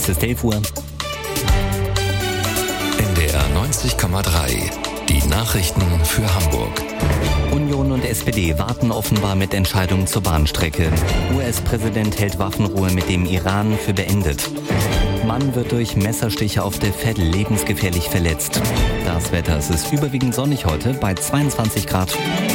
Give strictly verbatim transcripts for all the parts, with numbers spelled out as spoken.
Es ist elf Uhr. N D R neunzig Komma drei. Die Nachrichten für Hamburg. Union und S P D warten offenbar mit Entscheidungen zur Bahnstrecke. U S-Präsident hält Waffenruhe mit dem Iran für beendet. Mann wird durch Messerstiche auf der Veddel lebensgefährlich verletzt. Das Wetter, es ist überwiegend sonnig heute bei zweiundzwanzig Grad.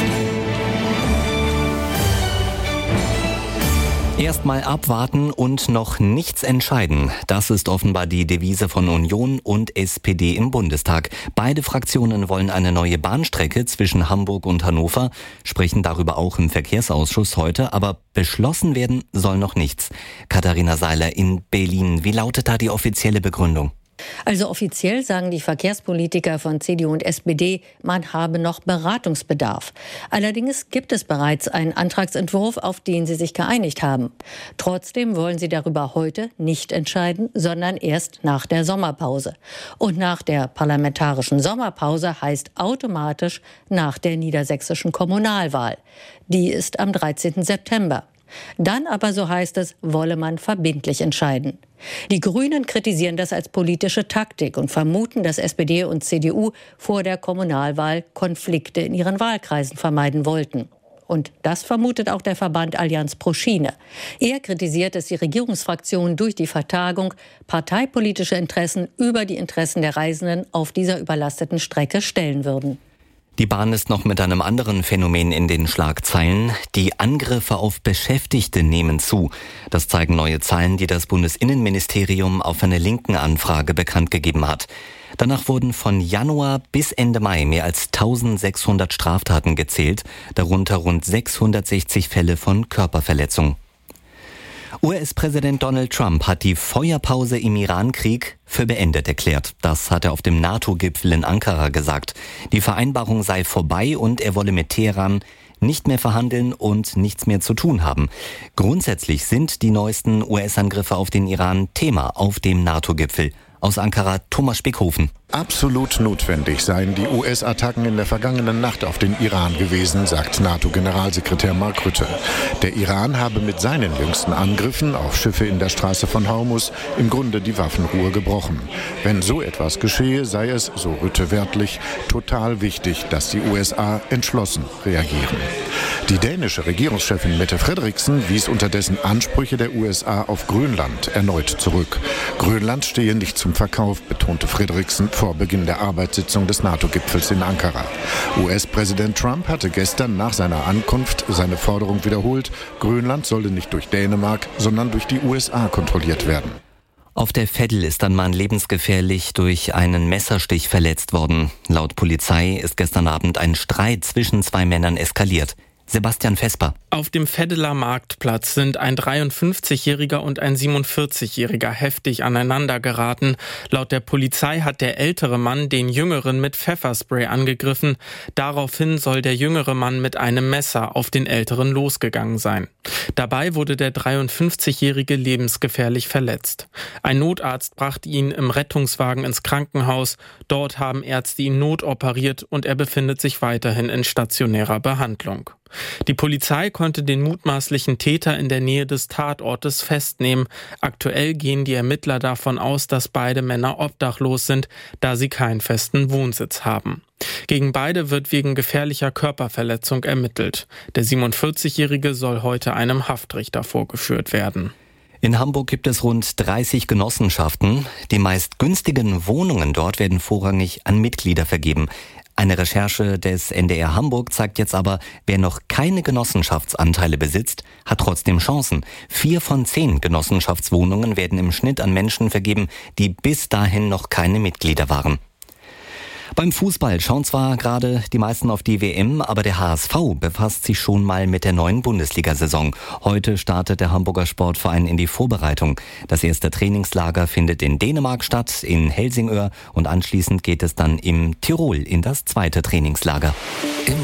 Erstmal abwarten und noch nichts entscheiden. Das ist offenbar die Devise von Union und S P D im Bundestag. Beide Fraktionen wollen eine neue Bahnstrecke zwischen Hamburg und Hannover, sprechen darüber auch im Verkehrsausschuss heute, aber beschlossen werden soll noch nichts. Katharina Seiler in Berlin. Wie lautet da die offizielle Begründung? Also offiziell sagen die Verkehrspolitiker von C D U und S P D, man habe noch Beratungsbedarf. Allerdings gibt es bereits einen Antragsentwurf, auf den sie sich geeinigt haben. Trotzdem wollen sie darüber heute nicht entscheiden, sondern erst nach der Sommerpause. Und nach der parlamentarischen Sommerpause heißt automatisch nach der niedersächsischen Kommunalwahl. Die ist am dreizehnten September. Dann aber, so heißt es, wolle man verbindlich entscheiden. Die Grünen kritisieren das als politische Taktik und vermuten, dass S P D und C D U vor der Kommunalwahl Konflikte in ihren Wahlkreisen vermeiden wollten. Und das vermutet auch der Verband Allianz pro Schiene. Er kritisiert, dass die Regierungsfraktionen durch die Vertagung parteipolitische Interessen über die Interessen der Reisenden auf dieser überlasteten Strecke stellen würden. Die Bahn ist noch mit einem anderen Phänomen in den Schlagzeilen. Die Angriffe auf Beschäftigte nehmen zu. Das zeigen neue Zahlen, die das Bundesinnenministerium auf eine linken Anfrage bekannt gegeben hat. Danach wurden von Januar bis Ende Mai mehr als eintausendsechshundert Straftaten gezählt, darunter rund sechshundertsechzig Fälle von Körperverletzung. U S-Präsident Donald Trump hat die Feuerpause im Iran-Krieg für beendet erklärt. Das hat er auf dem NATO-Gipfel in Ankara gesagt. Die Vereinbarung sei vorbei und er wolle mit Teheran nicht mehr verhandeln und nichts mehr zu tun haben. Grundsätzlich sind die neuesten U S-Angriffe auf den Iran Thema auf dem NATO-Gipfel. Aus Ankara Thomas Spickhofen. Absolut notwendig seien die U S-Attacken in der vergangenen Nacht auf den Iran gewesen, sagt NATO-Generalsekretär Mark Rutte. Der Iran habe mit seinen jüngsten Angriffen auf Schiffe in der Straße von Hormuz im Grunde die Waffenruhe gebrochen. Wenn so etwas geschehe, sei es, so Rutte wörtlich, total wichtig, dass die U S A entschlossen reagieren. Die dänische Regierungschefin Mette Frederiksen wies unterdessen Ansprüche der U S A auf Grönland erneut zurück. Grönland stehe nicht zum Verkauf, betonte Frederiksen vor Beginn der Arbeitssitzung des NATO-Gipfels in Ankara. U S-Präsident Trump hatte gestern nach seiner Ankunft seine Forderung wiederholt, Grönland solle nicht durch Dänemark, sondern durch die U S A kontrolliert werden. Auf der Veddel ist ein Mann lebensgefährlich durch einen Messerstich verletzt worden. Laut Polizei ist gestern Abend ein Streit zwischen zwei Männern eskaliert. Sebastian Vesper. Auf dem Veddeler Marktplatz sind ein dreiundfünfzigjähriger und ein siebenundvierzigjähriger heftig aneinander geraten. Laut der Polizei hat der ältere Mann den jüngeren mit Pfefferspray angegriffen. Daraufhin soll der jüngere Mann mit einem Messer auf den älteren losgegangen sein. Dabei wurde der dreiundfünfzigjährige lebensgefährlich verletzt. Ein Notarzt brachte ihn im Rettungswagen ins Krankenhaus. Dort haben Ärzte ihn notoperiert und er befindet sich weiterhin in stationärer Behandlung. Die Polizei konnte den mutmaßlichen Täter in der Nähe des Tatortes festnehmen. Aktuell gehen die Ermittler davon aus, dass beide Männer obdachlos sind, da sie keinen festen Wohnsitz haben. Gegen beide wird wegen gefährlicher Körperverletzung ermittelt. Der siebenundvierzigjährige soll heute einem Haftrichter vorgeführt werden. In Hamburg gibt es rund dreißig Genossenschaften. Die meist günstigen Wohnungen dort werden vorrangig an Mitglieder vergeben. Eine Recherche des N D R Hamburg zeigt jetzt aber, wer noch keine Genossenschaftsanteile besitzt, hat trotzdem Chancen. Vier von zehn Genossenschaftswohnungen werden im Schnitt an Menschen vergeben, die bis dahin noch keine Mitglieder waren. Beim Fußball schauen zwar gerade die meisten auf die W M, aber der H S V befasst sich schon mal mit der neuen Bundesliga-Saison. Heute startet der Hamburger Sportverein in die Vorbereitung. Das erste Trainingslager findet in Dänemark statt, in Helsingør, und anschließend geht es dann im Tirol in das zweite Trainingslager.